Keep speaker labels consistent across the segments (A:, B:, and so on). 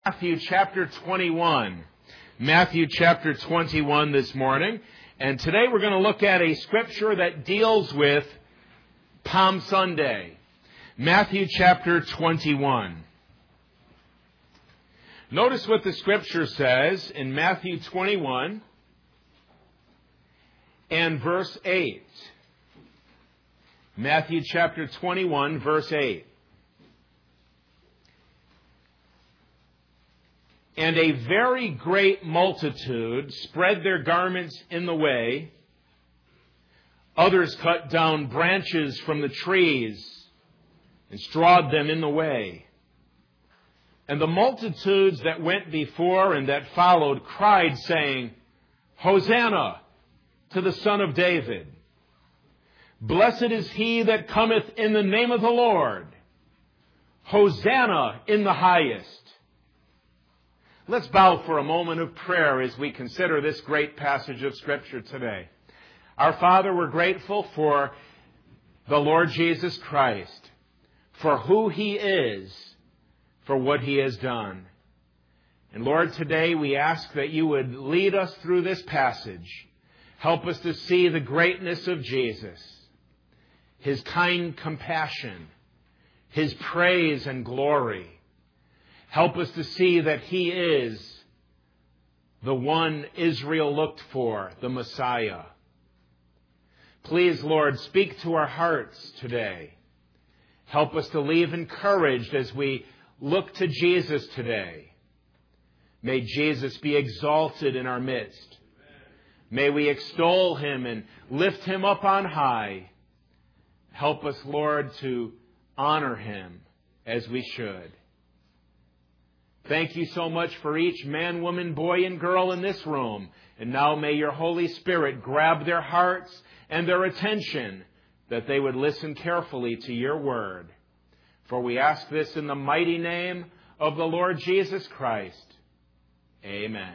A: Matthew chapter 21. Matthew chapter 21 this morning. And today we're going to look at a scripture that deals with Palm Sunday. Matthew chapter 21. Notice what the scripture says in Matthew 21 and verse 8. Matthew chapter 21, verse 8. And a very great multitude spread their garments in the way. Others cut down branches from the trees and strawed them in the way. And the multitudes that went before and that followed cried, saying, Hosanna to the Son of David. Blessed is he that cometh in the name of the Lord. Hosanna in the highest. Let's bow for a moment of prayer as we consider this great passage of Scripture today. Our Father, we're grateful for the Lord Jesus Christ, for who He is, for what He has done. And Lord, today we ask that you would lead us through this passage. Help us to see the greatness of Jesus, His kind compassion, His praise and glory. Help us to see that He is the one Israel looked for, the Messiah. Please, Lord, speak to our hearts today. Help us to leave encouraged as we look to Jesus today. May Jesus be exalted in our midst. May we extol Him and lift Him up on high. Help us, Lord, to honor Him as we should. Thank you so much for each man, woman, boy, and girl in this room. And now may your Holy Spirit grab their hearts and their attention that they would listen carefully to your word. For we ask this in the mighty name of the Lord Jesus Christ. Amen.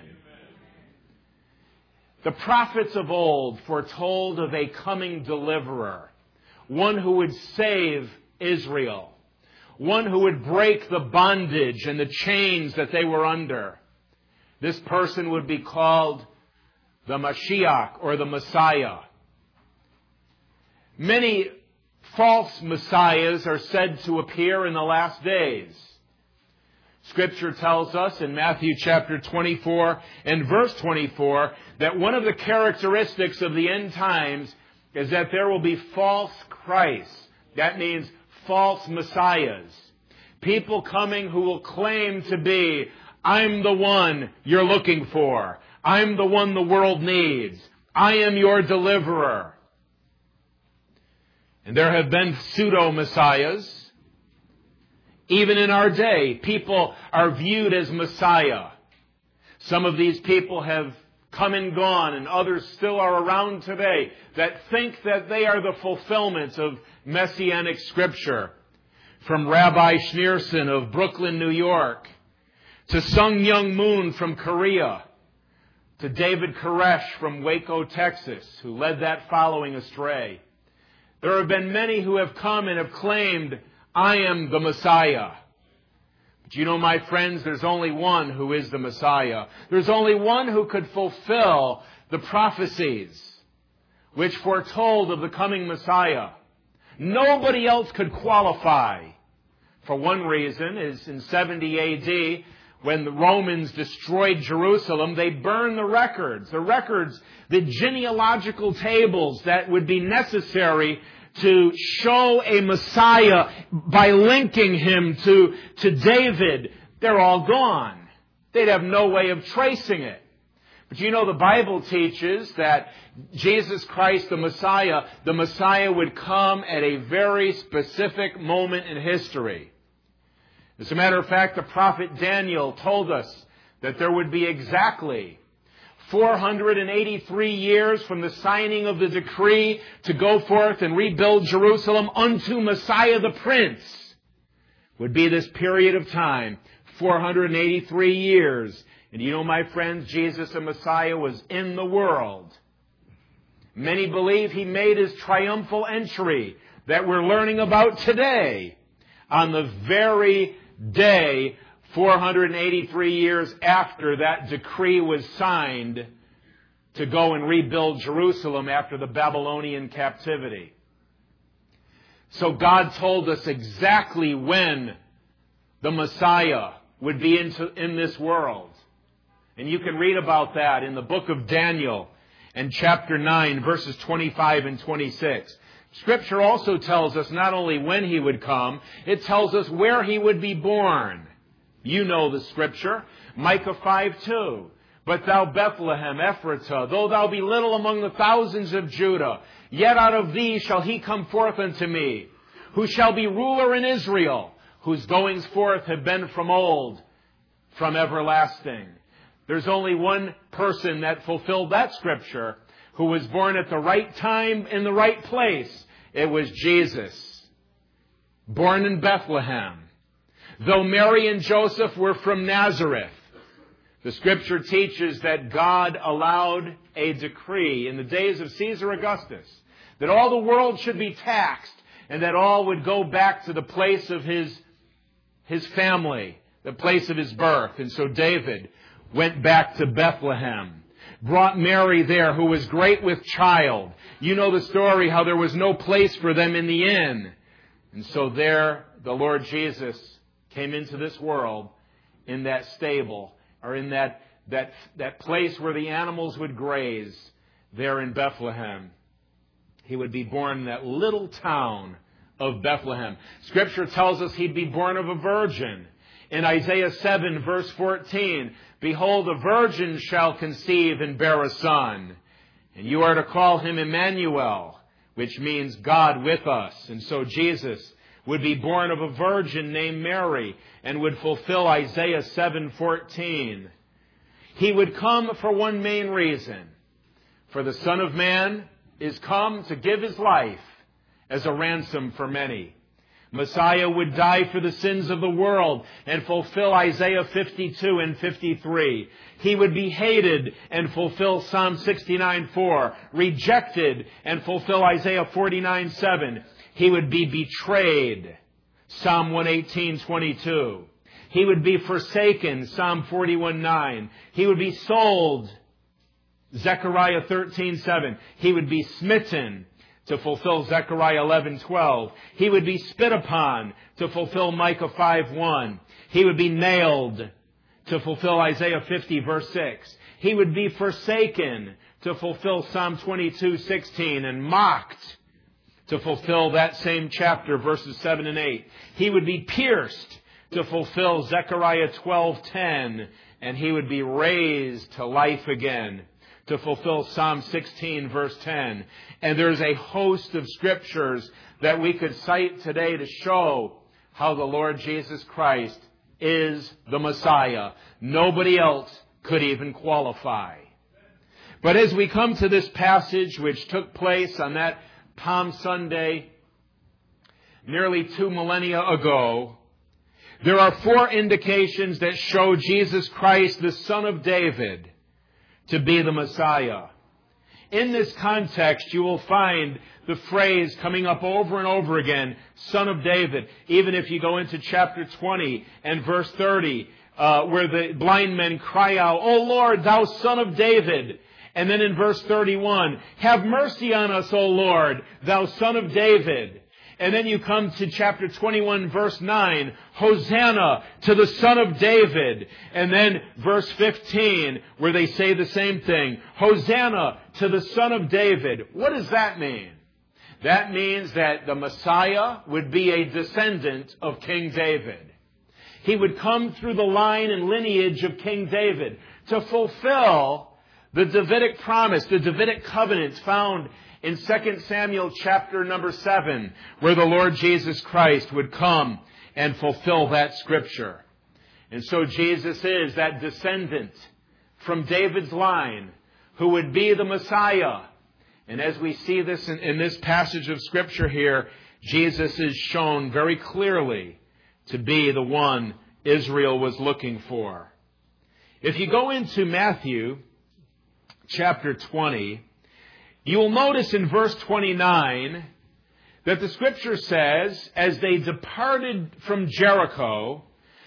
A: The prophets of old foretold of a coming deliverer, one who would save Israel. One who would break the bondage and the chains that they were under. This person would be called the Mashiach or the Messiah. Many false messiahs are said to appear in the last days. Scripture tells us in Matthew chapter 24 and verse 24 that one of the characteristics of the end times is that there will be false Christs. That means false messiahs. People coming who will claim to be, I'm the one you're looking for. I'm the one the world needs. I am your deliverer. And there have been pseudo-messiahs. Even in our day, people are viewed as Messiah. Some of these people have come and gone, and others still are around today that think that they are the fulfillment of Messianic Scripture. From Rabbi Schneerson of Brooklyn, New York, to Sung Myung Moon from Korea, to David Koresh from Waco, Texas, who led that following astray. There have been many who have come and have claimed, I am the Messiah. But you know, my friends, there's only one who is the Messiah. There's only one who could fulfill the prophecies which foretold of the coming Messiah. Nobody else could qualify. For one reason is in 70 A.D., when the Romans destroyed Jerusalem, they burned the records, the genealogical tables that would be necessary to show a Messiah by linking him to David. They're all gone. They'd have no way of tracing it. But you know, the Bible teaches that Jesus Christ, the Messiah would come at a very specific moment in history. As a matter of fact, the prophet Daniel told us that there would be exactly 483 years from the signing of the decree to go forth and rebuild Jerusalem unto Messiah the Prince. Would be this period of time, 483 years. And you know, my friends, Jesus the Messiah was in the world. Many believe He made His triumphal entry that we're learning about today on the very day 483 years after that decree was signed to go and rebuild Jerusalem after the Babylonian captivity. So God told us exactly when the Messiah would be in this world. And you can read about that in the book of Daniel and chapter 9, verses 25 and 26. Scripture also tells us not only when he would come, it tells us where he would be born. You know the Scripture, Micah 5:2. But thou Bethlehem, Ephratah, though thou be little among the thousands of Judah, yet out of thee shall he come forth unto me, who shall be ruler in Israel, whose goings forth have been from old, from everlasting. There's only one person that fulfilled that Scripture, who was born at the right time in the right place. It was Jesus, born in Bethlehem. Though Mary and Joseph were from Nazareth, the Scripture teaches that God allowed a decree in the days of Caesar Augustus that all the world should be taxed and that all would go back to the place of his family, the place of his birth. And so David went back to Bethlehem, brought Mary there, who was great with child. You know the story, how there was no place for them in the inn. And so there the Lord Jesus came into this world in that stable, or in that place where the animals would graze, there in Bethlehem. He would be born in that little town of Bethlehem. Scripture tells us he'd be born of a virgin. In Isaiah 7, verse 14, behold, a virgin shall conceive and bear a son, and you are to call him Emmanuel, which means God with us. And so Jesus would be born of a virgin named Mary and would fulfill Isaiah 7:14. He would come for one main reason. For the Son of Man is come to give his life as a ransom for many. Messiah would die for the sins of the world and fulfill Isaiah 52 and 53. He would be hated and fulfill Psalm 69:4. Rejected and fulfill Isaiah 49:7. He would be betrayed, Psalm 118:22. He would be forsaken, Psalm 41:9. He would be sold, Zechariah 13:7. He would be smitten, to fulfill Zechariah 11:12. He would be spit upon, to fulfill Micah 5:1. He would be nailed, to fulfill Isaiah 50, verse 6. He would be forsaken, to fulfill Psalm 22:16, and mocked, to fulfill that same chapter, verses 7 and 8. He would be pierced, to fulfill Zechariah 12:10, and he would be raised to life again, to fulfill Psalm 16, verse 10. And there's a host of scriptures that we could cite today to show how the Lord Jesus Christ is the Messiah. Nobody else could even qualify. But as we come to this passage, which took place on that Palm Sunday nearly 2 millennia ago, there are 4 indications that show Jesus Christ, the Son of David, to be the Messiah. In this context, you will find the phrase coming up over and over again, Son of David. Even if you go into chapter 20 and verse 30, where the blind men cry out, O Lord, thou Son of David. And then in verse 31, have mercy on us, O Lord, thou Son of David. And then you come to chapter 21, verse 9, Hosanna to the Son of David. And then verse 15, where they say the same thing, Hosanna to the Son of David. What does that mean? That means that the Messiah would be a descendant of King David. He would come through the line and lineage of King David to fulfill the Davidic promise, the Davidic covenant found in 2 Samuel chapter number 7, where the Lord Jesus Christ would come and fulfill that scripture. And so Jesus is that descendant from David's line who would be the Messiah. And as we see this in this passage of scripture here, Jesus is shown very clearly to be the one Israel was looking for. If you go into Matthew chapter 20, you will notice in verse 29 that the scripture says, as they departed from Jericho,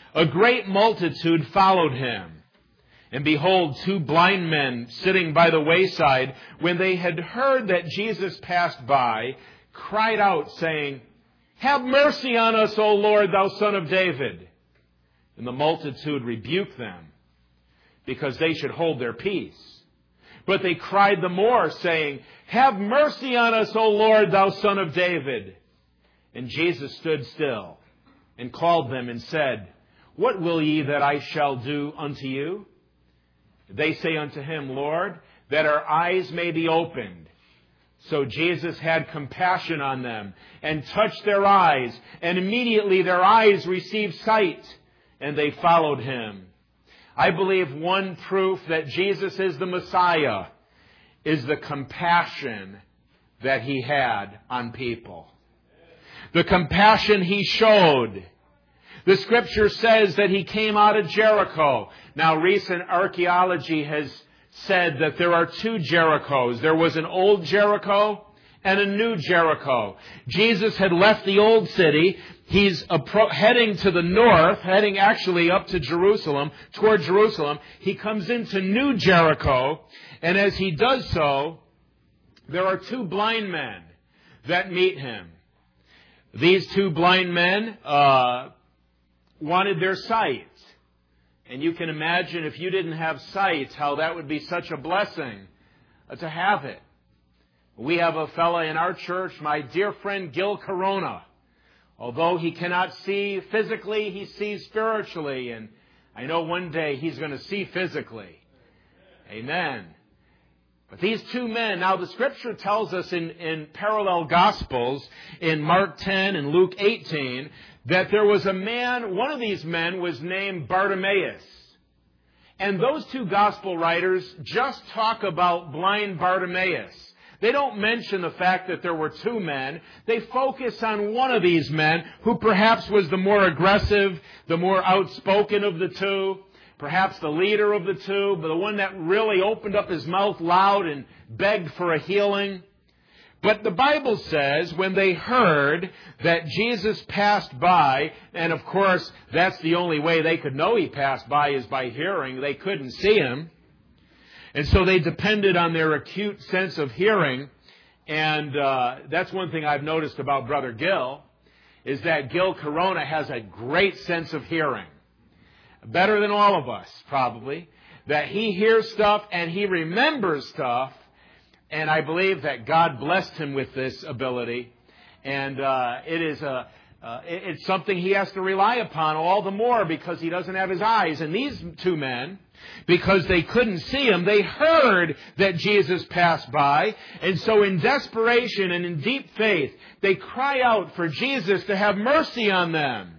A: a great multitude followed him. And behold, 2 blind men sitting by the wayside, when they had heard that Jesus passed by, cried out, saying, Have mercy on us, O Lord, thou Son of David. And the multitude rebuked them, because they should hold their peace. But they cried the more, saying, Have mercy on us, O Lord, thou Son of David. And Jesus stood still, and called them, and said, What will ye that I shall do unto you? They say unto him, Lord, that our eyes may be opened. So Jesus had compassion on them, and touched their eyes, and immediately their eyes received sight, and they followed him. I believe one proof that Jesus is the Messiah is the compassion that he had on people. The compassion he showed. The Scripture says that he came out of Jericho. Now, recent archaeology has said that there are 2 Jerichos. There was an old Jericho and a new Jericho. Jesus had left the old city. He's heading to the north, heading actually up to Jerusalem, toward Jerusalem. He comes into New Jericho, and as he does so, there are 2 blind men that meet him. These 2 blind men wanted their sight. And you can imagine if you didn't have sight, how that would be such a blessing to have it. We have a fellow in our church, my dear friend Gil Corona. Although he cannot see physically, he sees spiritually. And I know one day he's going to see physically. Amen. But these 2 men, now the Scripture tells us in parallel Gospels, in Mark 10 and Luke 18, that there was a man, one of these men was named Bartimaeus. And those 2 Gospel writers just talk about blind Bartimaeus. They don't mention the fact that there were 2 men. They focus on one of these men who perhaps was the more aggressive, the more outspoken of the 2, perhaps the leader of the 2, but the one that really opened up his mouth loud and begged for a healing. But the Bible says when they heard that Jesus passed by, and of course that's the only way they could know he passed by is by hearing. They couldn't see him. And so they depended on their acute sense of hearing. And that's one thing I've noticed about Brother Gil, is that Gil Corona has a great sense of hearing. Better than all of us, probably. That he hears stuff and he remembers stuff. And I believe that God blessed him with this ability. And it's something he has to rely upon all the more because he doesn't have his eyes. And these 2 men, because they couldn't see him, they heard that Jesus passed by. And so in desperation and in deep faith, they cry out for Jesus to have mercy on them.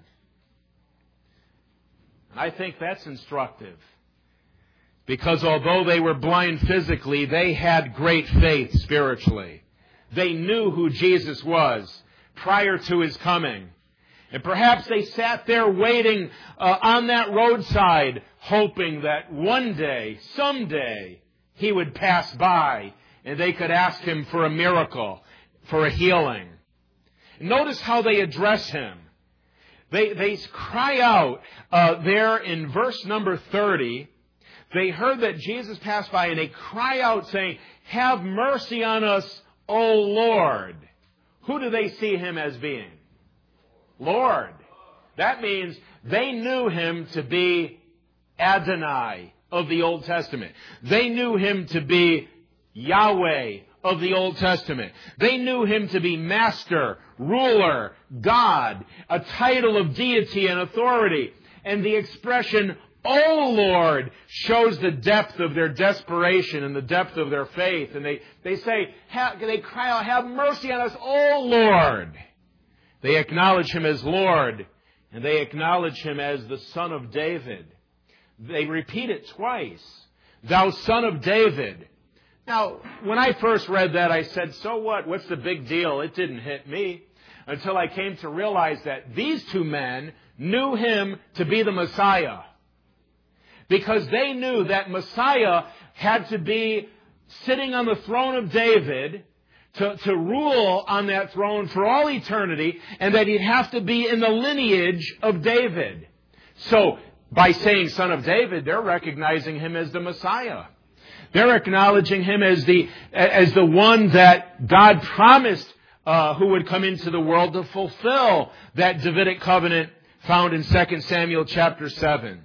A: And I think that's instructive. Because although they were blind physically, they had great faith spiritually. They knew who Jesus was prior to his coming. And perhaps they sat there waiting on that roadside, hoping that one day, someday, he would pass by and they could ask him for a miracle, for a healing. Notice how they address him. They cry out there in verse number 30. They heard that Jesus passed by and they cry out saying, Have mercy on us, O Lord. Who do they see him as being? Lord. That means they knew him to be Adonai of the Old Testament. They knew him to be Yahweh of the Old Testament. They knew him to be Master, Ruler, God, a title of deity and authority. And the expression, O Lord, shows the depth of their desperation and the depth of their faith. And they say, they cry out, Have mercy on us, O Lord. They acknowledge him as Lord, and they acknowledge him as the Son of David. They repeat it twice. Thou Son of David. Now, when I first read that, I said, so what? What's the big deal? It didn't hit me. Until I came to realize that these 2 men knew him to be the Messiah. Because they knew that Messiah had to be sitting on the throne of David to rule on that throne for all eternity, and that he'd have to be in the lineage of David. So, by saying Son of David, they're recognizing him as the Messiah. They're acknowledging him as the one that God promised who would come into the world to fulfill that Davidic covenant found in 2 Samuel chapter 7.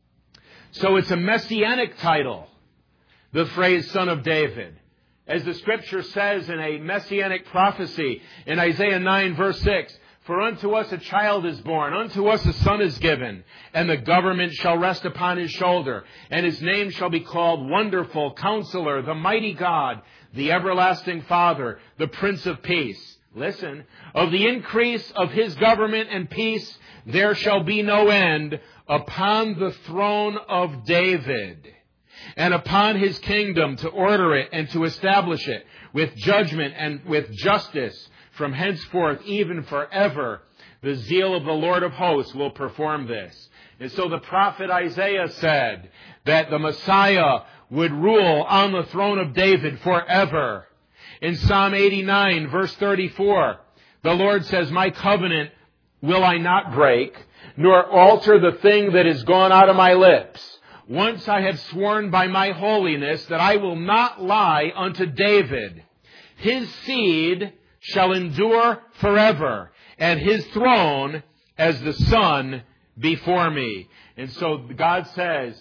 A: So it's a messianic title, the phrase Son of David. As the Scripture says in a messianic prophecy in Isaiah 9 verse 6, "For unto us a child is born, unto us a son is given, and the government shall rest upon his shoulder, and his name shall be called Wonderful, Counselor, the Mighty God, the Everlasting Father, the Prince of Peace." Listen, "Of the increase of his government and peace there shall be no end upon the throne of David, and upon his kingdom, to order it and to establish it with judgment and with justice from henceforth even forever. The zeal of the Lord of hosts will perform this." And so the prophet Isaiah said that the Messiah would rule on the throne of David forever. In Psalm 89 verse 34, the Lord says, "My covenant will I not break, nor alter the thing that is gone out of my lips. Once I have sworn by my holiness that I will not lie unto David. His seed shall endure forever, and his throne as the sun before me." And so God says,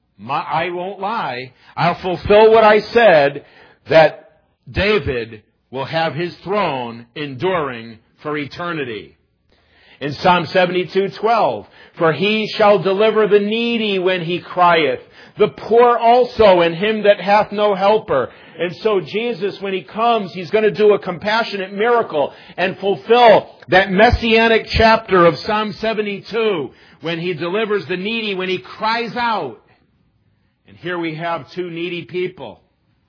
A: I won't lie. I'll fulfill what I said, that David will have his throne enduring for eternity. In Psalm 72:12, "For he shall deliver the needy when he crieth, the poor also, and him that hath no helper." And so Jesus, when he comes, he's going to do a compassionate miracle and fulfill that messianic chapter of Psalm 72, when he delivers the needy, when he cries out. And here we have two needy people.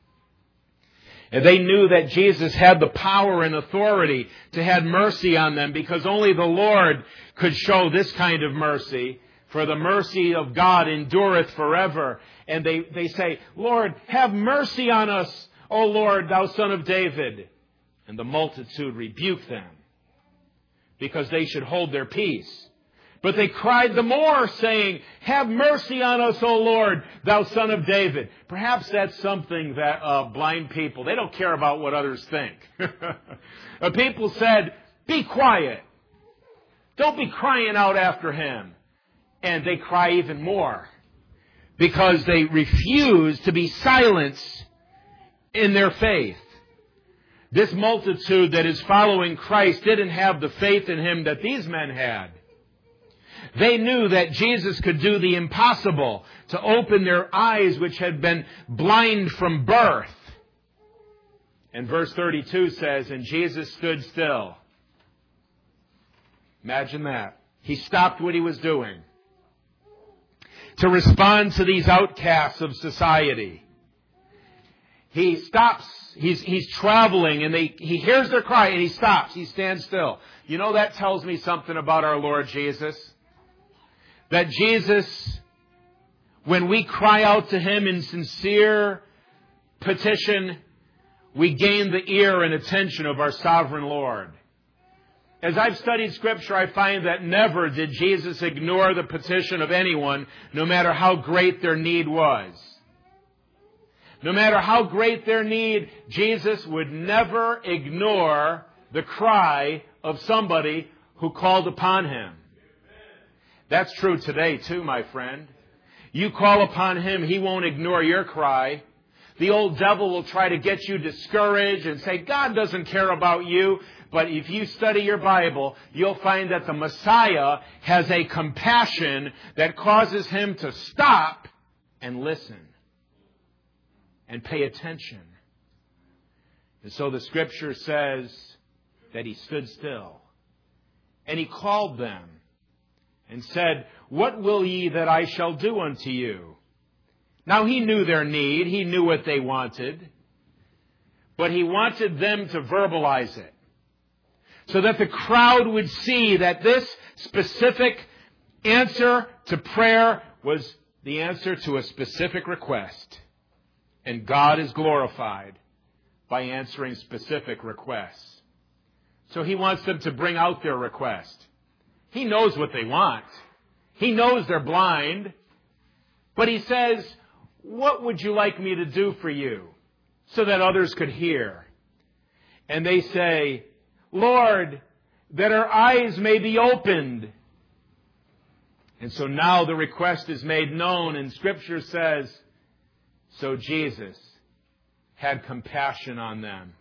A: And they knew that Jesus had the power and authority to have mercy on them, because only the Lord could show this kind of mercy. For the mercy of God endureth forever. And they say, "Lord, have mercy on us, O Lord, thou Son of David." And the multitude rebuked them, because they should hold their peace. But they cried the more, saying, "Have mercy on us, O Lord, thou Son of David." Perhaps that's something that blind people, they don't care about what others think. People said, "Be quiet. Don't be crying out after him." And they cry even more, because they refuse to be silenced in their faith. This multitude that is following Christ didn't have the faith in him that these men had. They knew that Jesus could do the impossible, to open their eyes which had been blind from birth. And verse 32 says, "And Jesus stood still." Imagine that. He stopped what he was doing to respond to these outcasts of society. He stops. He's traveling, and he hears their cry, and he stops. He stands still. You know, that tells me something about our Lord Jesus. That Jesus, when we cry out to him in sincere petition, we gain the ear and attention of our sovereign Lord. As I've studied Scripture, I find that never did Jesus ignore the petition of anyone, no matter how great their need was. No matter how great their need, Jesus would never ignore the cry of somebody who called upon him. That's true today too, my friend. You call upon him, he won't ignore your cry. The old devil will try to get you discouraged and say, "God doesn't care about you." But if you study your Bible, you'll find that the Messiah has a compassion that causes him to stop and listen and pay attention. And so the Scripture says that he stood still, and he called them and said, "What will ye that I shall do unto you?" Now he knew their need. He knew what they wanted. But he wanted them to verbalize it, so that the crowd would see that this specific answer to prayer was the answer to a specific request. And God is glorified by answering specific requests. So he wants them to bring out their request. He knows what they want. He knows they're blind. But he says, what would you like me to do for you so that others could hear? And they say, Lord, that our eyes may be opened. And so now the request is made known, and Scripture says, so Jesus had compassion on them.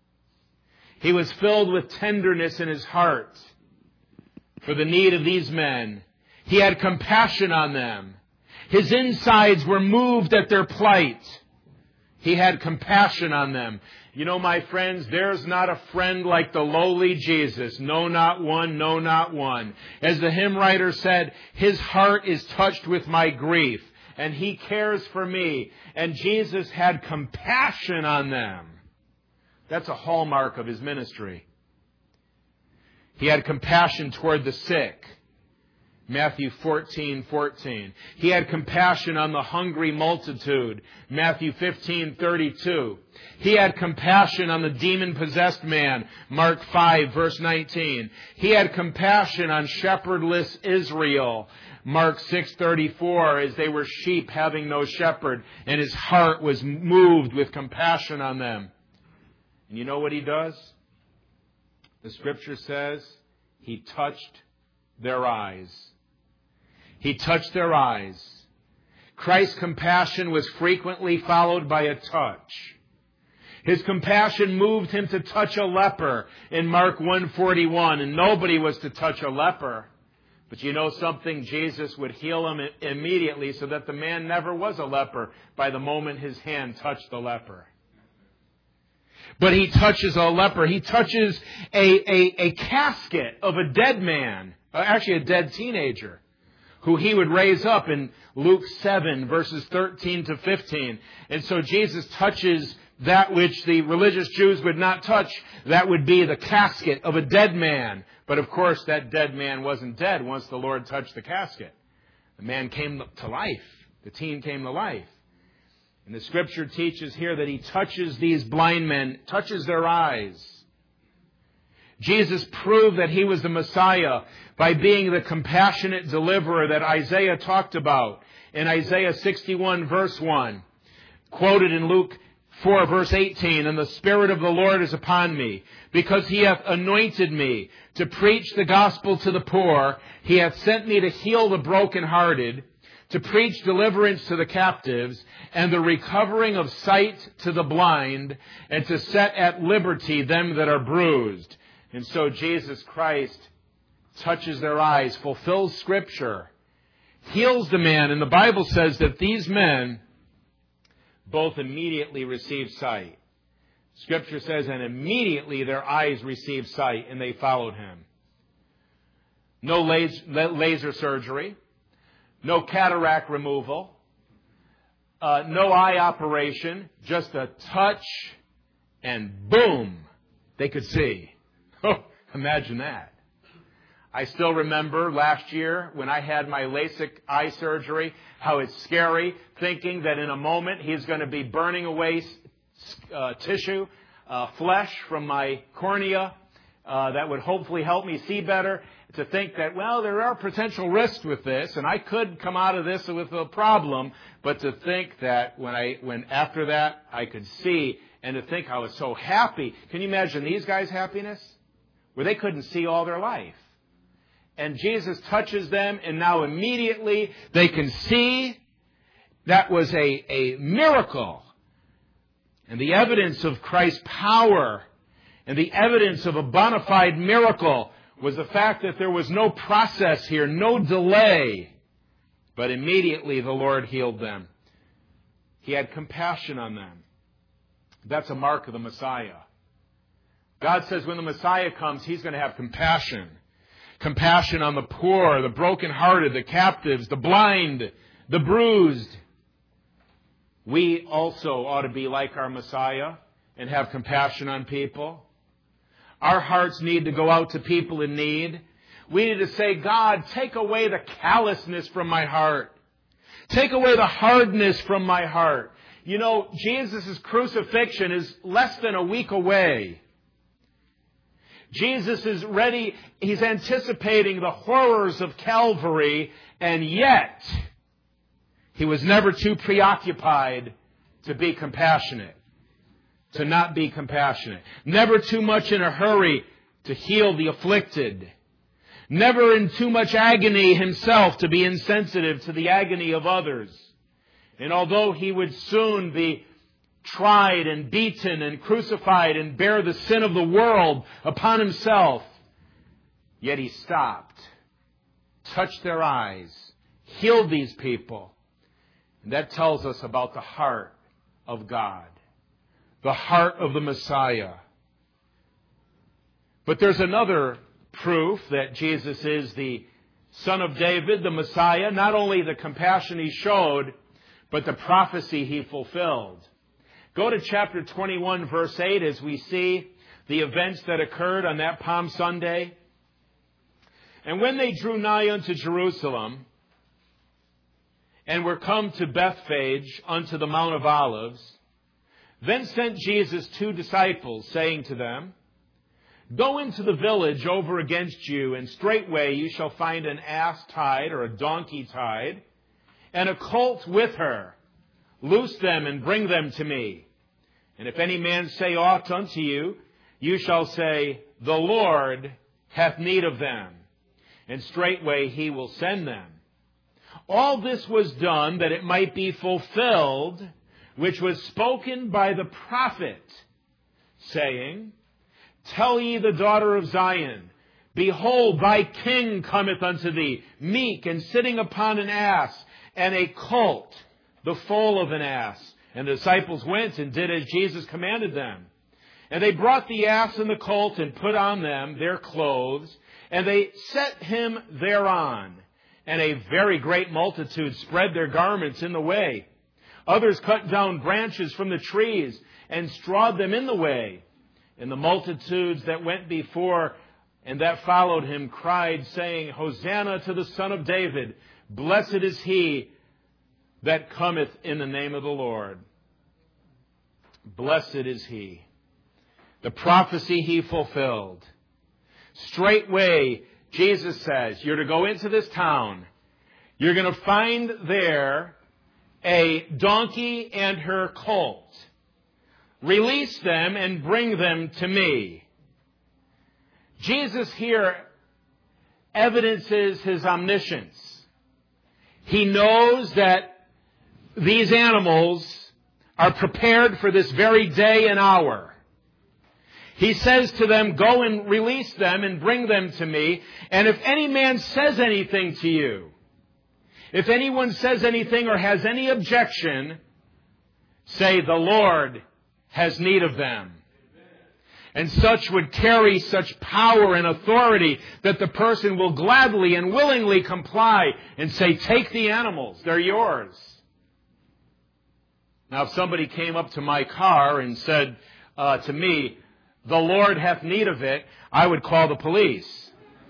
A: He was filled with tenderness in his heart for the need of these men. He had compassion on them. His insides were moved at their plight. He had compassion on them. You know, my friends, there's not a friend like the lowly Jesus. No, not one. No, not one. As the hymn writer said, his heart is touched with my grief, and he cares for me. And Jesus had compassion on them. That's a hallmark of his ministry. He had compassion toward the sick. Matthew 14:14. He had compassion on the hungry multitude. Matthew 15:32. He had compassion on the demon-possessed man. Mark 5, verse 19. He had compassion on shepherdless Israel. Mark 6:34, as they were sheep having no shepherd, and his heart was moved with compassion on them. And you know what he does? The Scripture says he touched their eyes. He touched their eyes. Christ's compassion was frequently followed by a touch. His compassion moved him to touch a leper in Mark 1:41, and nobody was to touch a leper. But you know something? Jesus would heal him immediately, so that the man never was a leper by the moment his hand touched the leper. But he touches a leper. He touches a casket of a dead man, actually a dead teenager, who he would raise up in Luke 7, verses 13 to 15. And so Jesus touches that which the religious Jews would not touch. That would be the casket of a dead man. But of course, that dead man wasn't dead once the Lord touched the casket. The man came to life. The teen came to life. And the Scripture teaches here that he touches these blind men, touches their eyes. Jesus proved that he was the Messiah by being the compassionate deliverer that Isaiah talked about in Isaiah 61, verse 1, quoted in Luke 4, verse 18, and the Spirit of the Lord is upon me, because he hath anointed me to preach the gospel to the poor. He hath sent me to heal the brokenhearted, to preach deliverance to the captives, and the recovering of sight to the blind, and to set at liberty them that are bruised. And so Jesus Christ touches their eyes, fulfills Scripture, heals the man, and the Bible says that these men both immediately received sight. Scripture says, and immediately their eyes received sight, and they followed him. No laser surgery, no cataract removal, no eye operation, just a touch, and boom, they could see. Oh, imagine that. I still remember last year when I had my LASIK eye surgery, how it's scary, thinking that in a moment he's going to be burning away tissue, flesh from my cornea that would hopefully help me see better. To think that, well, there are potential risks with this, and I could come out of this with a problem, but to think that when after that I could see, and to think I was so happy. Can you imagine these guys' happiness? Where they couldn't see all their life. And Jesus touches them, and now immediately they can see. That was a miracle. And the evidence of Christ's power and the evidence of a bona fide miracle was the fact that there was no process here, no delay. But immediately the Lord healed them. He had compassion on them. That's a mark of the Messiah. God says when the Messiah comes, He's going to have compassion. Compassion on the poor, the brokenhearted, the captives, the blind, the bruised. We also ought to be like our Messiah and have compassion on people. Our hearts need to go out to people in need. We need to say, God, take away the callousness from my heart. Take away the hardness from my heart. You know, Jesus' crucifixion is less than a week away. Jesus is ready. He's anticipating the horrors of Calvary, and yet he was never too preoccupied to be compassionate, to not be compassionate. Never too much in a hurry to heal the afflicted. Never in too much agony himself to be insensitive to the agony of others. And although he would soon be tried and beaten and crucified and bear the sin of the world upon himself, yet he stopped, touched their eyes, healed these people. And that tells us about the heart of God, the heart of the Messiah. But there's another proof that Jesus is the Son of David, the Messiah, not only the compassion he showed, but the prophecy he fulfilled. Go to chapter 21, verse 8, as we see the events that occurred on that Palm Sunday. And when they drew nigh unto Jerusalem, and were come to Bethphage unto the Mount of Olives, then sent Jesus 2 disciples, saying to them, Go into the village over against you, and straightway you shall find an ass tied, or a donkey tied, and a colt with her. Loose them and bring them to me. And if any man say aught unto you, you shall say, The Lord hath need of them. And straightway he will send them. All this was done that it might be fulfilled, which was spoken by the prophet, saying, Tell ye the daughter of Zion, Behold, thy king cometh unto thee, meek and sitting upon an ass, and a colt, the foal of an ass. And the disciples went and did as Jesus commanded them. And they brought the ass and the colt and put on them their clothes, and they set him thereon. And a very great multitude spread their garments in the way. Others cut down branches from the trees and strawed them in the way. And the multitudes that went before and that followed him cried, saying, Hosanna to the Son of David. Blessed is he that cometh in the name of the Lord. Blessed is he. The prophecy he fulfilled. Straightway, Jesus says, you're to go into this town. You're going to find there a donkey and her colt. Release them and bring them to me. Jesus here evidences his omniscience. He knows that these animals are prepared for this very day and hour. He says to them, Go and release them and bring them to me. And if any man says anything to you, if anyone says anything or has any objection, say, The Lord has need of them. And such would carry such power and authority that the person will gladly and willingly comply and say, Take the animals, they're yours. Now, if somebody came up to my car and said to me, The Lord hath need of it, I would call the police.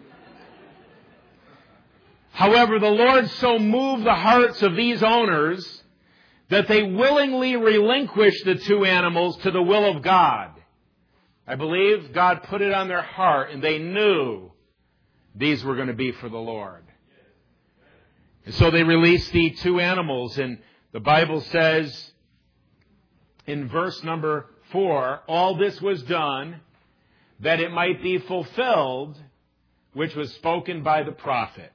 A: However, the Lord so moved the hearts of these owners that they willingly relinquished the 2 animals to the will of God. I believe God put it on their heart, and they knew these were going to be for the Lord. And so they released the 2 animals, and the Bible says in verse number 4, all this was done that it might be fulfilled, which was spoken by the prophet.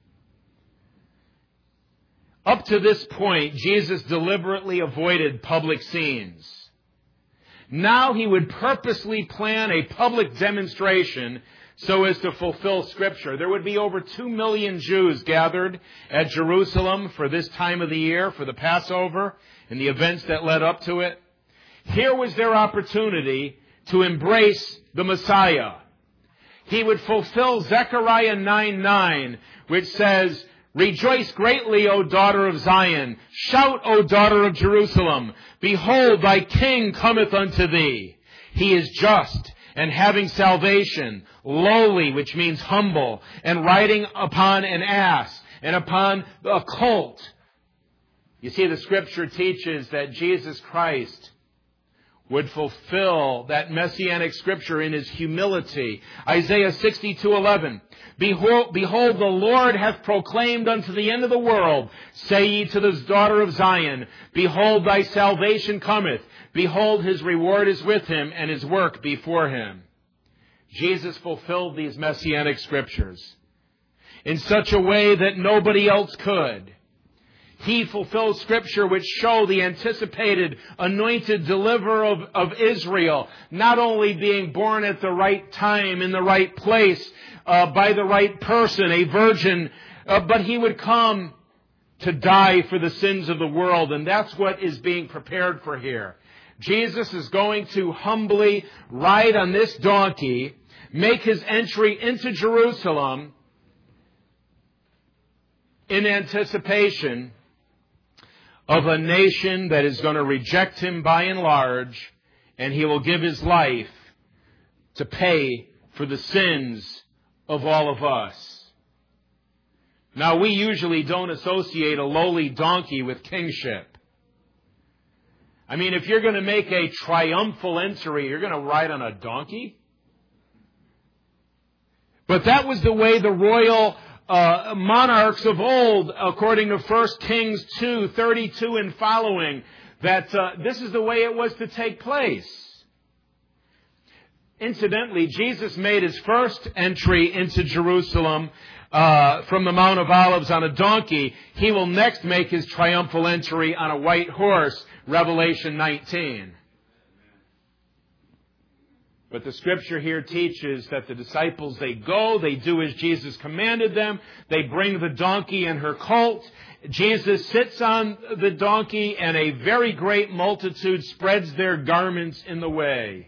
A: Up to this point, Jesus deliberately avoided public scenes. Now he would purposely plan a public demonstration so as to fulfill Scripture. There would be over 2 million Jews gathered at Jerusalem for this time of the year, for the Passover and the events that led up to it. Here was their opportunity to embrace the Messiah. He would fulfill Zechariah 9:9, which says, Rejoice greatly, O daughter of Zion. Shout, O daughter of Jerusalem. Behold, thy king cometh unto thee. He is just and having salvation, lowly, which means humble, and riding upon an ass and upon a colt. You see, the Scripture teaches that Jesus Christ would fulfill that messianic scripture in his humility. Isaiah 62:11. Behold, the Lord hath proclaimed unto the end of the world, say ye to the daughter of Zion, behold, thy salvation cometh. Behold, his reward is with him, and his work before him. Jesus fulfilled these messianic scriptures in such a way that nobody else could. He fulfilled scripture which show the anticipated anointed deliverer of Israel, not only being born at the right time, in the right place, by the right person, a virgin, but he would come to die for the sins of the world. And that's what is being prepared for here. Jesus is going to humbly ride on this donkey, make his entry into Jerusalem in anticipation of a nation that is going to reject him by and large, and he will give his life to pay for the sins of all of us. Now, we usually don't associate a lowly donkey with kingship. I mean, if you're going to make a triumphal entry, you're going to ride on a donkey? But that was the way the royal monarchs of old, according to 1 Kings 2:32 and following, that this is the way it was to take place. Incidentally, Jesus made his first entry into Jerusalem from the Mount of Olives on a donkey. He will next make his triumphal entry on a white horse, Revelation 19. But the scripture here teaches that the disciples, they go, they do as Jesus commanded them. They bring the donkey and her colt. Jesus sits on the donkey, and a very great multitude spreads their garments in the way.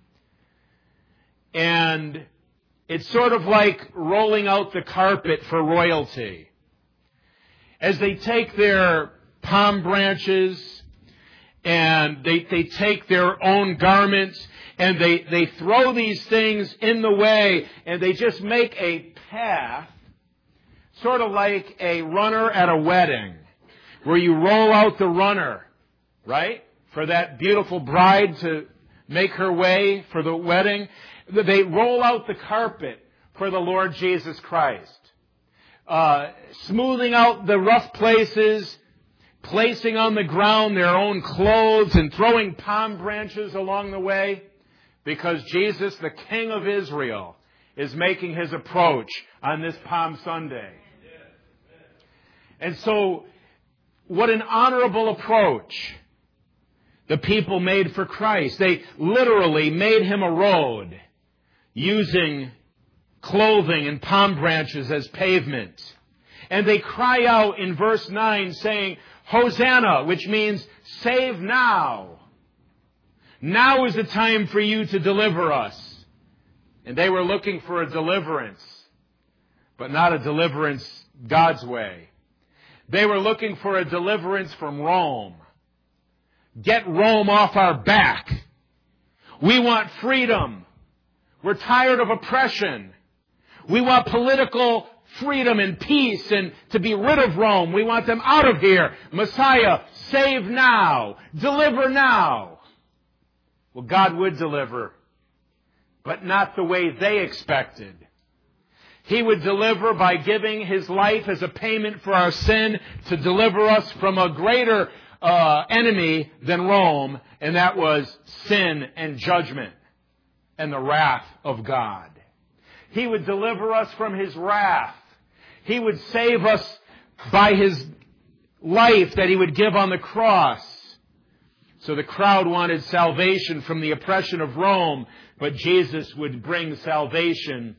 A: And it's sort of like rolling out the carpet for royalty. As they take their palm branches and they take their own garments, and they throw these things in the way, and they just make a path, sort of like a runner at a wedding, where you roll out the runner, right? For that beautiful bride to make her way for the wedding. They roll out the carpet for the Lord Jesus Christ, smoothing out the rough places, placing on the ground their own clothes, and throwing palm branches along the way. Because Jesus, the King of Israel, is making his approach on this Palm Sunday. And so, what an honorable approach the people made for Christ. They literally made him a road, using clothing and palm branches as pavement. And they cry out in verse 9 saying, Hosanna, which means save now. Now is the time for you to deliver us. And they were looking for a deliverance, but not a deliverance God's way. They were looking for a deliverance from Rome. Get Rome off our back. We want freedom. We're tired of oppression. We want political freedom and peace and to be rid of Rome. We want them out of here. Messiah, save now. Deliver now. Well, God would deliver, but not the way they expected. He would deliver by giving his life as a payment for our sin to deliver us from a greater enemy than Rome, and that was sin and judgment and the wrath of God. He would deliver us from his wrath. He would save us by his life that he would give on the cross. So the crowd wanted salvation from the oppression of Rome, but Jesus would bring salvation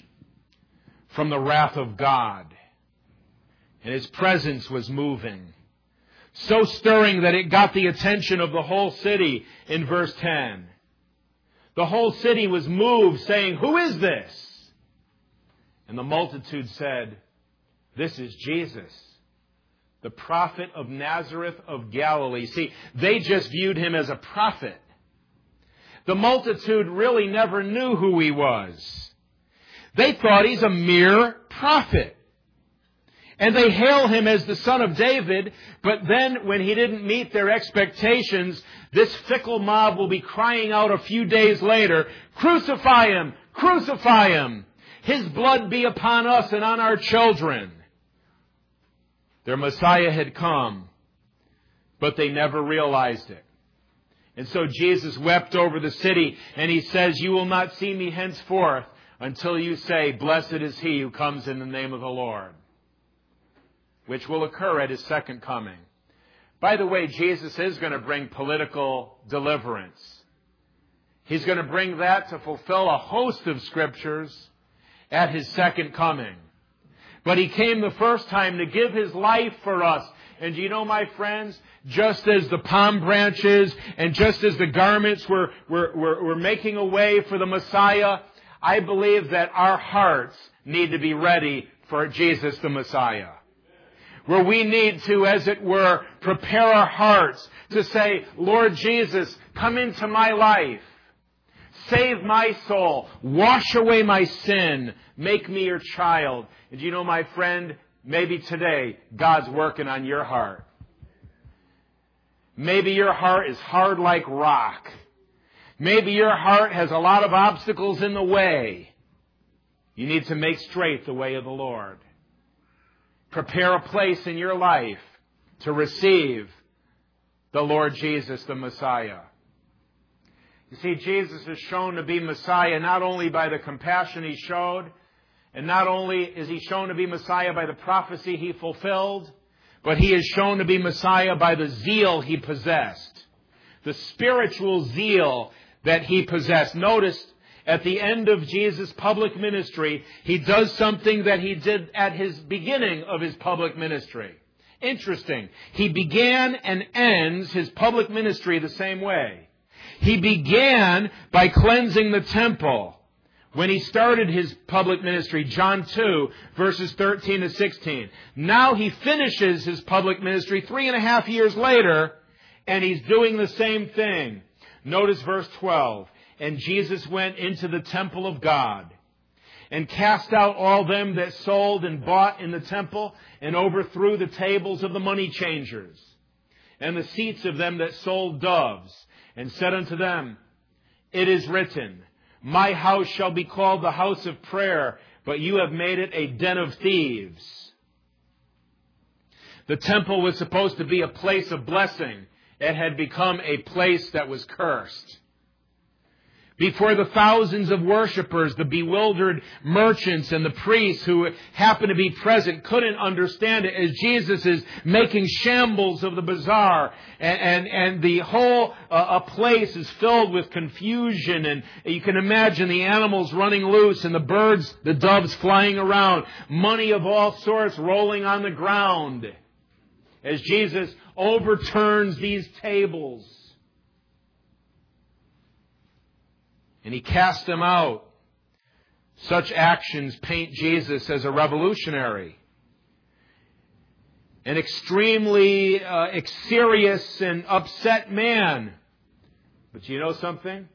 A: from the wrath of God. And his presence was moving, so stirring that it got the attention of the whole city in verse 10. The whole city was moved, saying, "Who is this?" And the multitude said, "This is Jesus, the prophet of Nazareth of Galilee." See, they just viewed him as a prophet. The multitude really never knew who he was. They thought he's a mere prophet. And they hail him as the Son of David, but then when he didn't meet their expectations, this fickle mob will be crying out a few days later, "Crucify him! Crucify him! His blood be upon us and on our children." Their Messiah had come, but they never realized it. And so Jesus wept over the city, and he says, "You will not see me henceforth until you say, 'Blessed is he who comes in the name of the Lord,'" which will occur at his second coming. By the way, Jesus is going to bring political deliverance. He's going to bring that to fulfill a host of scriptures at his second coming. But he came the first time to give his life for us. And do you know, my friends, just as the palm branches and just as the garments were making a way for the Messiah, I believe that our hearts need to be ready for Jesus the Messiah. Where we need to, as it were, prepare our hearts to say, "Lord Jesus, come into my life. Save my soul. Wash away my sin. Make me your child." And you know, my friend, maybe today God's working on your heart. Maybe your heart is hard like rock. Maybe your heart has a lot of obstacles in the way. You need to make straight the way of the Lord. Prepare a place in your life to receive the Lord Jesus, the Messiah. You see, Jesus is shown to be Messiah not only by the compassion he showed, and not only is he shown to be Messiah by the prophecy he fulfilled, but he is shown to be Messiah by the zeal he possessed. The spiritual zeal that he possessed. Notice, at the end of Jesus' public ministry, he does something that he did at his beginning of his public ministry. Interesting. He began and ends his public ministry the same way. He began by cleansing the temple when he started his public ministry, John 2, verses 13 to 16. Now he finishes his public ministry 3.5 years later, and he's doing the same thing. Notice verse 12. "And Jesus went into the temple of God, and cast out all them that sold and bought in the temple, and overthrew the tables of the money changers, and the seats of them that sold doves, and said unto them, It is written, My house shall be called the house of prayer, but you have made it a den of thieves." The temple was supposed to be a place of blessing. It had become a place that was cursed. Before the thousands of worshipers, the bewildered merchants and the priests who happened to be present couldn't understand it as Jesus is making shambles of the bazaar. And the whole place is filled with confusion. And you can imagine the animals running loose and the birds, the doves flying around. Money of all sorts rolling on the ground as Jesus overturns these tables. And he cast them out. Such actions paint Jesus as a revolutionary. An extremely serious and upset man. But you know something?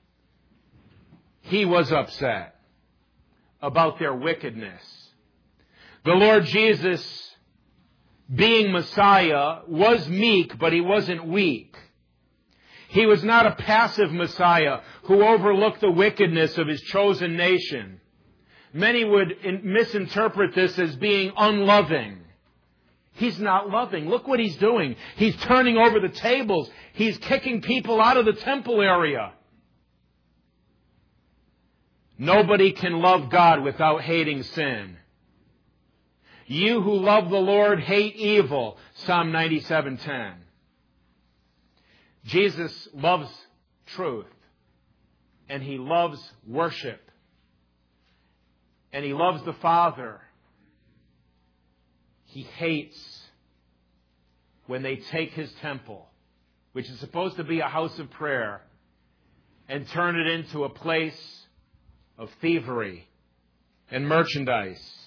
A: He was upset about their wickedness. The Lord Jesus, being Messiah, was meek, but he wasn't weak. He was not a passive Messiah who overlooked the wickedness of his chosen nation. Many would misinterpret this as being unloving. He's not loving. Look what he's doing. He's turning over the tables. He's kicking people out of the temple area. Nobody can love God without hating sin. You who love the Lord hate evil. Psalm 97:10. Jesus loves truth, and he loves worship, and he loves the Father. He hates when they take his temple, which is supposed to be a house of prayer, and turn it into a place of thievery and merchandise.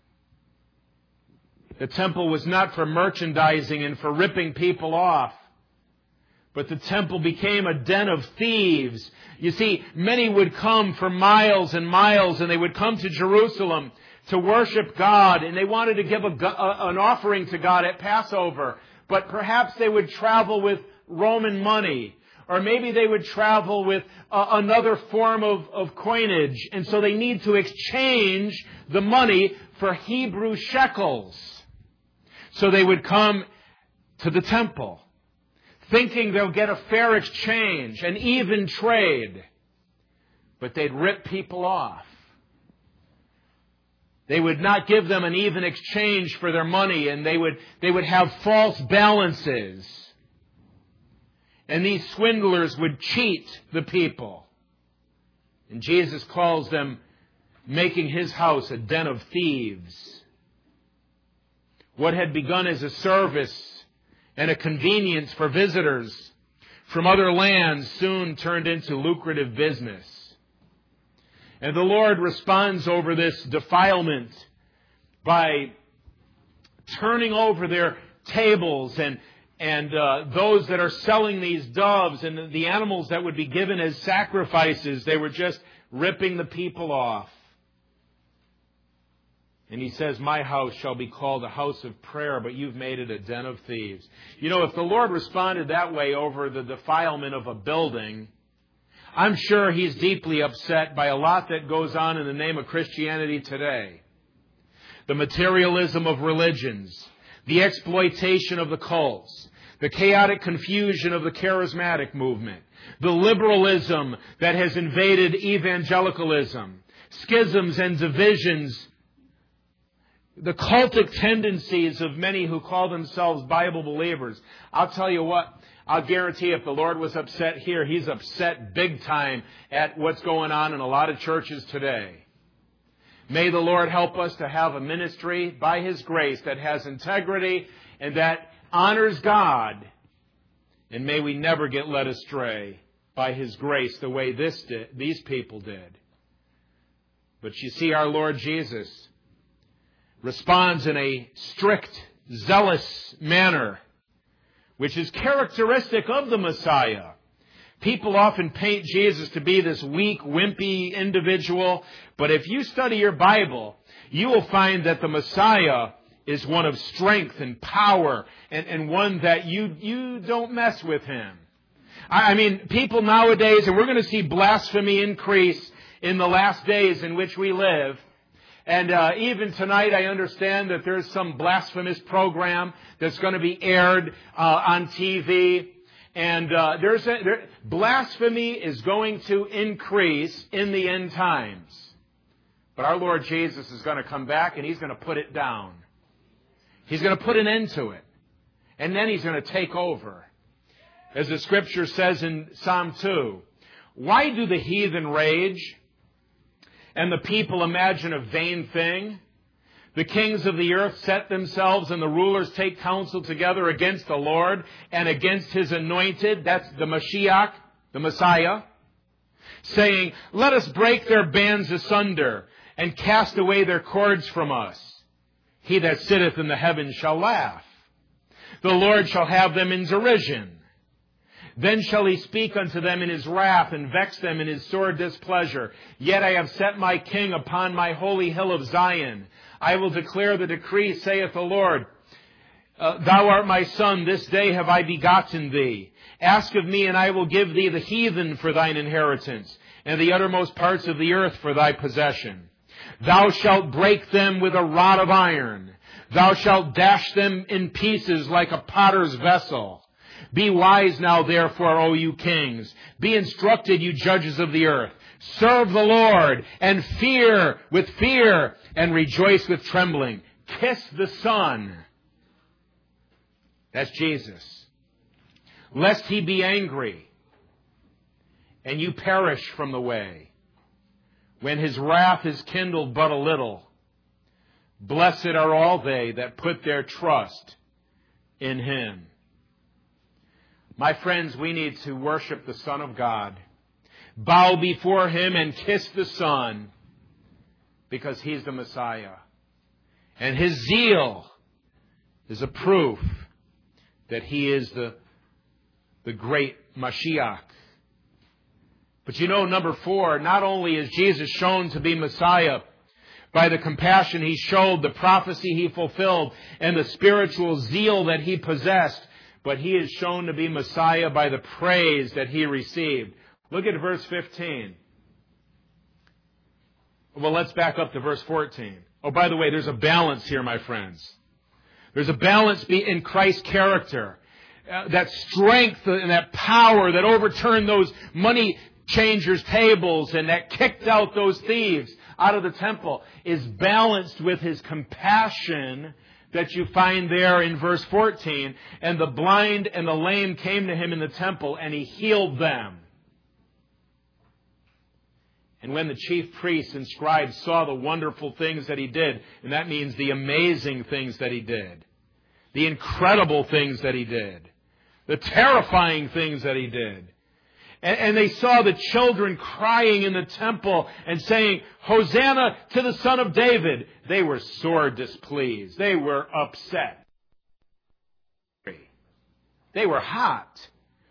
A: The temple was not for merchandising and for ripping people off. But the temple became a den of thieves. You see, many would come for miles and miles, and they would come to Jerusalem to worship God, and they wanted to give an offering to God at Passover, but perhaps they would travel with Roman money, or maybe they would travel with another form of coinage, and so they need to exchange the money for Hebrew shekels. So they would come to the temple, thinking they'll get a fair exchange, an even trade, but they'd rip people off. They would not give them an even exchange for their money, and they would have false balances. And these swindlers would cheat the people. And Jesus calls them making His house a den of thieves. What had begun as a service and a convenience for visitors from other lands soon turned into lucrative business. And the Lord responds over this defilement by turning over their tables and those that are selling these doves and the animals that would be given as sacrifices. They were just ripping the people off. And He says, my house shall be called a house of prayer, but you've made it a den of thieves. You know, if the Lord responded that way over the defilement of a building, I'm sure He's deeply upset by a lot that goes on in the name of Christianity today. The materialism of religions, the exploitation of the cults, the chaotic confusion of the charismatic movement, the liberalism that has invaded evangelicalism, schisms and divisions, the cultic tendencies of many who call themselves Bible believers. I'll tell you what, I'll guarantee if the Lord was upset here, He's upset big time at what's going on in a lot of churches today. May the Lord help us to have a ministry by His grace that has integrity and that honors God. And may we never get led astray by His grace the way these people did. But you see, our Lord Jesus responds in a strict, zealous manner, which is characteristic of the Messiah. People often paint Jesus to be this weak, wimpy individual, but if you study your Bible, you will find that the Messiah is one of strength and power, and one that you don't mess with Him. I mean, people nowadays, and we're going to see blasphemy increase in the last days in which we live. And even tonight, I understand that there's some blasphemous program that's going to be aired on TV. And blasphemy is going to increase in the end times. But our Lord Jesus is going to come back and He's going to put it down. He's going to put an end to it. And then He's going to take over. As the Scripture says in Psalm 2, why do the heathen rage and the people imagine a vain thing? The kings of the earth set themselves and the rulers take counsel together against the Lord and against His anointed, that's the Mashiach, the Messiah, saying, let us break their bands asunder and cast away their cords from us. He that sitteth in the heavens shall laugh. The Lord shall have them in derision. Then shall He speak unto them in His wrath and vex them in His sore displeasure. Yet I have set my king upon my holy hill of Zion. I will declare the decree, saith the Lord. Thou art my son, this day have I begotten thee. Ask of me, and I will give thee the heathen for thine inheritance, and the uttermost parts of the earth for thy possession. Thou shalt break them with a rod of iron. Thou shalt dash them in pieces like a potter's vessel. Be wise now, therefore, O you kings. Be instructed, you judges of the earth. Serve the Lord, and fear, and rejoice with trembling. Kiss the Son. That's Jesus. Lest He be angry, and you perish from the way. When His wrath is kindled but a little, blessed are all they that put their trust in Him. My friends, we need to worship the Son of God, bow before Him and kiss the Son, because He's the Messiah. And His zeal is a proof that He is the great Mashiach. But you know, number 4, not only is Jesus shown to be Messiah, by the compassion he showed, the prophecy he fulfilled, and the spiritual zeal that he possessed. But he is shown to be Messiah by the praise that he received. Look at verse 15. Well, let's back up to verse 14. Oh, by the way, there's a balance here, my friends. There's a balance in Christ's character. That strength and that power that overturned those money changers' tables and that kicked out those thieves out of the temple is balanced with his compassion that you find there in verse 14. And the blind and the lame came to him in the temple, and he healed them. And when the chief priests and scribes saw the wonderful things that he did, and that means the amazing things that he did, the incredible things that he did, the terrifying things that he did, and they saw the children crying in the temple and saying, Hosanna to the Son of David, they were sore displeased. They were upset. They were hot.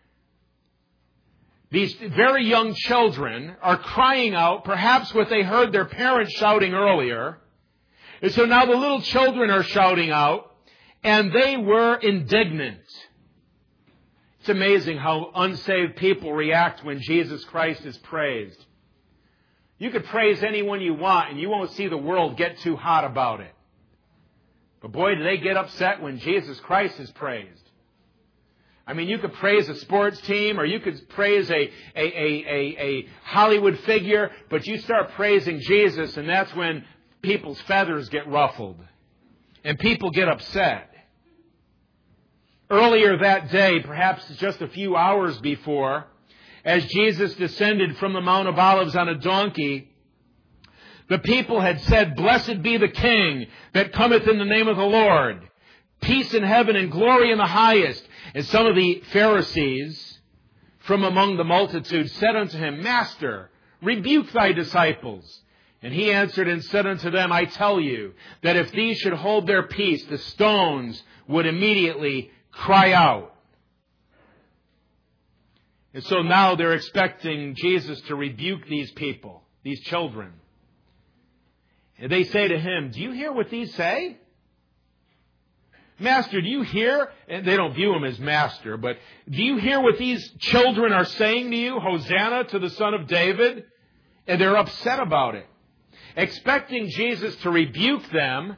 A: These very young children are crying out, perhaps what they heard their parents shouting earlier. And so now the little children are shouting out, and they were indignant. It's amazing how unsaved people react when Jesus Christ is praised. You could praise anyone you want, and you won't see the world get too hot about it. But boy, do they get upset when Jesus Christ is praised. I mean, you could praise a sports team, or you could praise a Hollywood figure, but you start praising Jesus, and that's when people's feathers get ruffled, and people get upset. Earlier that day, perhaps just a few hours before, as Jesus descended from the Mount of Olives on a donkey, the people had said, Blessed be the King that cometh in the name of the Lord. Peace in heaven and glory in the highest. And some of the Pharisees from among the multitude said unto him, Master, rebuke thy disciples. And he answered and said unto them, I tell you that if these should hold their peace, the stones would immediately cry out. And so now they're expecting Jesus to rebuke these people, these children. And they say to him, Do you hear what these say? Master, do you hear? And they don't view him as master, but do you hear what these children are saying to you? Hosanna to the Son of David? And they're upset about it. Expecting Jesus to rebuke them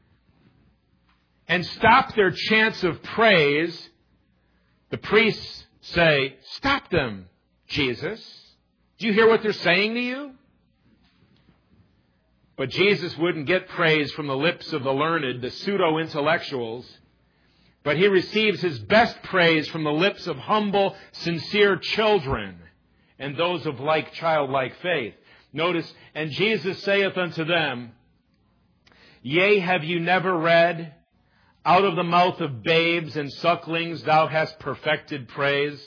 A: and stop their chants of praise, the priests say, Stop them, Jesus. Do you hear what they're saying to you? But Jesus wouldn't get praise from the lips of the learned, the pseudo-intellectuals, but he receives his best praise from the lips of humble, sincere children and those of like childlike faith. Notice, and Jesus saith unto them, Yea, have you never read, Out of the mouth of babes and sucklings thou hast perfected praise?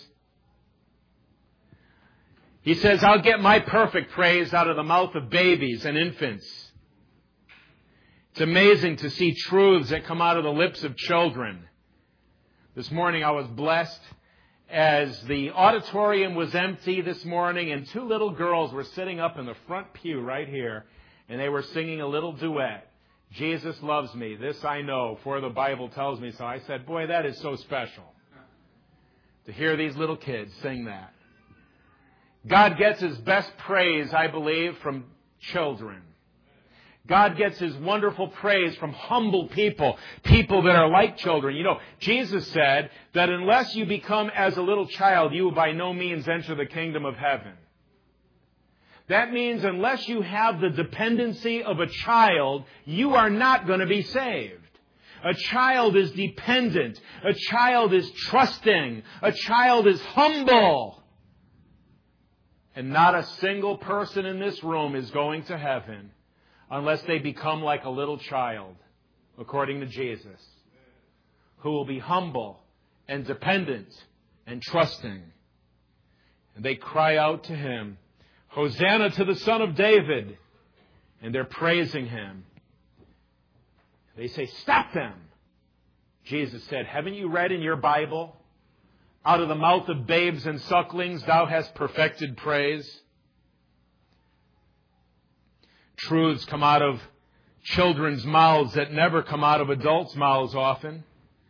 A: He says, I'll get my perfect praise out of the mouth of babies and infants. It's amazing to see truths that come out of the lips of children. This morning I was blessed as the auditorium was empty this morning, and two little girls were sitting up in the front pew right here, and they were singing a little duet. Jesus loves me, this I know, for the Bible tells me so. I said, boy, that is so special to hear these little kids sing that. God gets his best praise, I believe, from children. God gets his wonderful praise from humble people, people that are like children. You know, Jesus said that unless you become as a little child, you will by no means enter the kingdom of heaven. That means unless you have the dependency of a child, you are not going to be saved. A child is dependent. A child is trusting. A child is humble. And not a single person in this room is going to heaven unless they become like a little child, according to Jesus, who will be humble and dependent and trusting. And they cry out to him, Hosanna to the Son of David. And they're praising him. They say, Stop them. Jesus said, Haven't you read in your Bible, Out of the mouth of babes and sucklings thou hast perfected praise? Truths come out of children's mouths that never come out of adults' mouths often.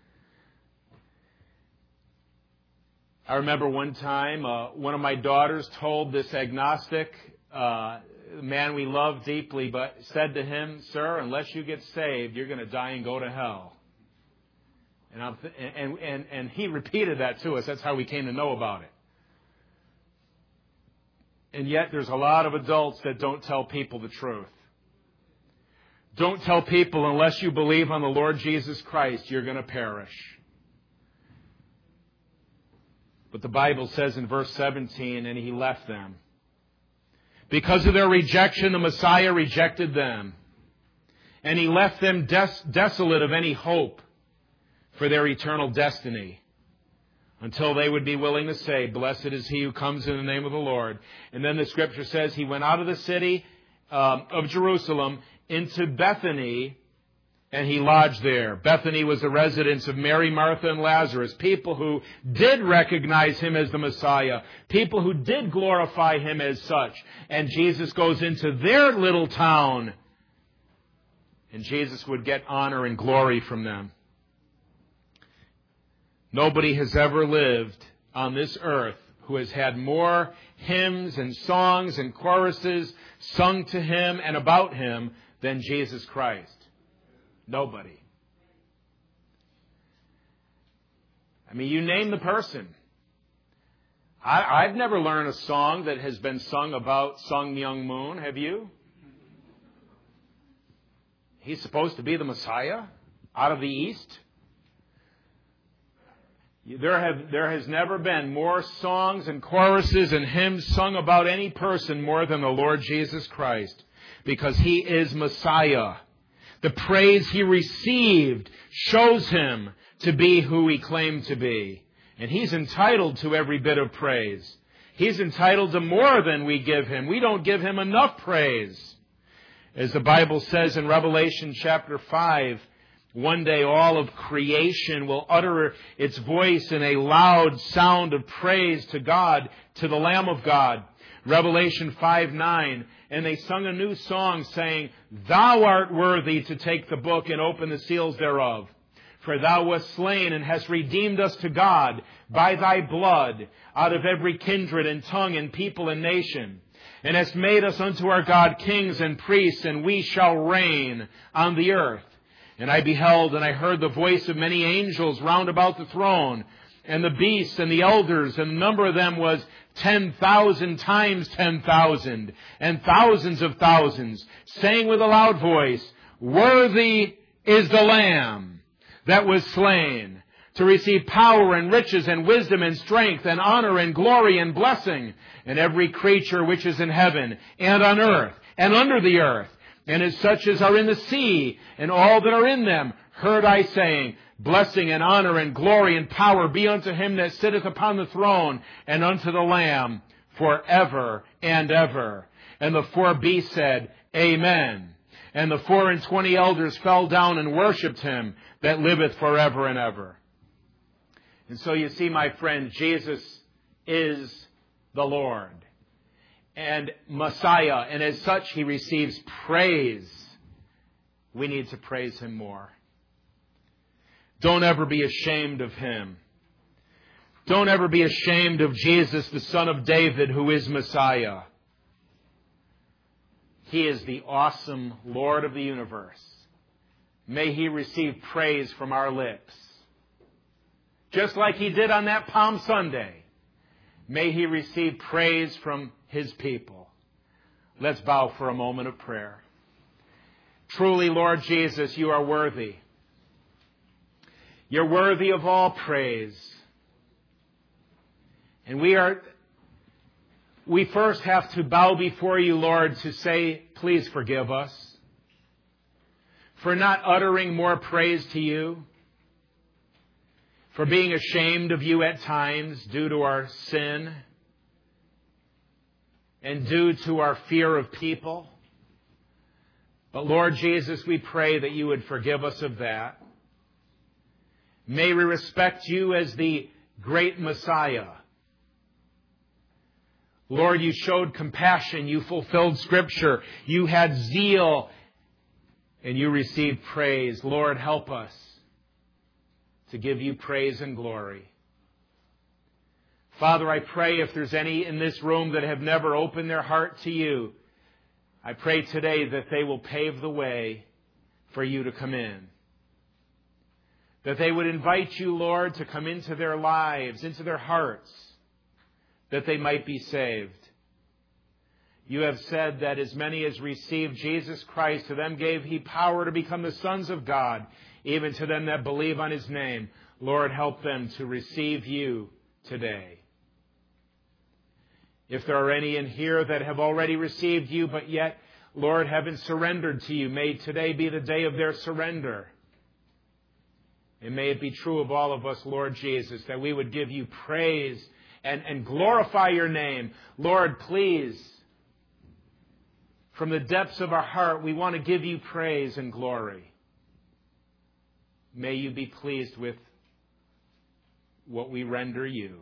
A: I remember one time one of my daughters told this agnostic man we love deeply, but said to him, "Sir, unless you get saved, you're going to die and go to hell." And he repeated that to us. That's how we came to know about it. And yet there's a lot of adults that don't tell people the truth. Don't tell people, unless you believe on the Lord Jesus Christ, you're going to perish. But the Bible says in verse 17, and he left them. Because of their rejection, the Messiah rejected them. And he left them desolate of any hope for their eternal destiny, until they would be willing to say, "Blessed is he who comes in the name of the Lord." And then the Scripture says he went out of the city of Jerusalem into Bethany, and he lodged there. Bethany was the residence of Mary, Martha, and Lazarus, people who did recognize him as the Messiah, people who did glorify him as such. And Jesus goes into their little town, and Jesus would get honor and glory from them. Nobody has ever lived on this earth who has had more hymns and songs and choruses sung to him and about him than Jesus Christ. Nobody. I mean, you name the person. I've never learned a song that has been sung about Sun Myung Moon. Have you? He's supposed to be the Messiah out of the East. There has never been more songs and choruses and hymns sung about any person more than the Lord Jesus Christ, because he is Messiah. The praise he received shows him to be who he claimed to be. And he's entitled to every bit of praise. He's entitled to more than we give him. We don't give him enough praise. As the Bible says in Revelation chapter 5, one day all of creation will utter its voice in a loud sound of praise to God, to the Lamb of God. Revelation 5:9, and they sung a new song saying, "Thou art worthy to take the book and open the seals thereof. For thou wast slain and hast redeemed us to God by thy blood out of every kindred and tongue and people and nation, and hast made us unto our God kings and priests, and we shall reign on the earth. And I beheld, and I heard the voice of many angels round about the throne, and the beasts and the elders, and the number of them was 10,000 times 10,000, and thousands of thousands, saying with a loud voice, Worthy is the Lamb that was slain, to receive power and riches and wisdom and strength and honor and glory and blessing. And every creature which is in heaven and on earth and under the earth, and as such as are in the sea, and all that are in them, heard I saying, Blessing and honor and glory and power be unto him that sitteth upon the throne, and unto the Lamb, forever and ever. And the four beasts said, Amen. And the 24 elders fell down and worshipped him that liveth forever and ever. And so you see, my friend, Jesus is the Lord and Messiah, and as such he receives praise. We need to praise him more. Don't ever be ashamed of him. Don't ever be ashamed of Jesus, the Son of David, who is Messiah. He is the awesome Lord of the universe. May he receive praise from our lips. Just like he did on that Palm Sunday. May he receive praise from his people. Let's bow for a moment of prayer. Truly, Lord Jesus, you are worthy. You're worthy of all praise. And we first have to bow before you, Lord, to say, please forgive us for not uttering more praise to you, for being ashamed of you at times due to our sin and due to our fear of people. But Lord Jesus, we pray that you would forgive us of that. May we respect you as the great Messiah. Lord, you showed compassion. You fulfilled Scripture. You had zeal and you receive praise. Lord, help us to give you praise and glory. Father, I pray if there's any in this room that have never opened their heart to you, I pray today that they will pave the way for you to come in. That they would invite you, Lord, to come into their lives, into their hearts, that they might be saved. You have said that as many as received Jesus Christ, to them gave he power to become the sons of God, even to them that believe on his name. Lord, help them to receive you today. If there are any in here that have already received you, but yet, Lord, haven't surrendered to you, may today be the day of their surrender. And may it be true of all of us, Lord Jesus, that we would give you praise and glorify your name. Lord, please, from the depths of our heart, we want to give you praise and glory. May you be pleased with what we render you.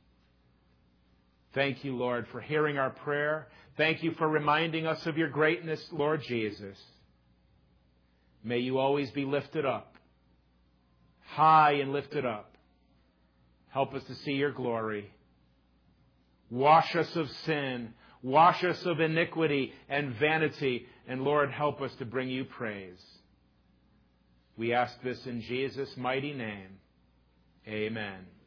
A: Thank you, Lord, for hearing our prayer. Thank you for reminding us of your greatness, Lord Jesus. May you always be lifted up, high and lifted up. Help us to see your glory. Wash us of sin. Wash us of iniquity and vanity. And Lord, help us to bring you praise. We ask this in Jesus' mighty name. Amen.